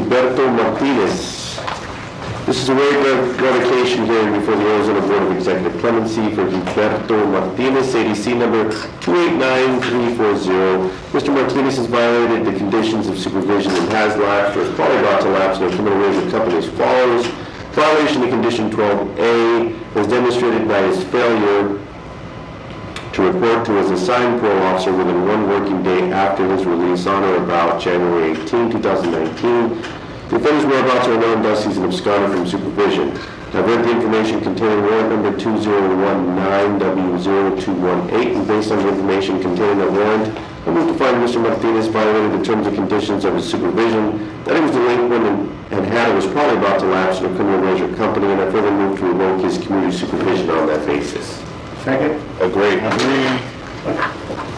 Gilberto Martinez. This is a revocation hearing before the Arizona Board of Executive Clemency for Gilberto Martinez, ADC number 289340. Mr. Martinez has violated the conditions of supervision and has lapsed or is probably about to lapse in a criminal record company as follows. Violation of condition 12A was demonstrated by his failure to report to his assigned parole officer within 1 working day after his release on or about January 18, 2019. The offender's whereabouts are known, thus he's an absconder from supervision. I've read the information containing warrant number 2019W0218, and based on the information containing that warrant, I move to find Mr. Martinez violated the terms and conditions of his supervision, that he was delinquent and had or was probably about to lapse in a criminal measure company, and I further move to revoke his community supervision on that basis. Second. Agreed.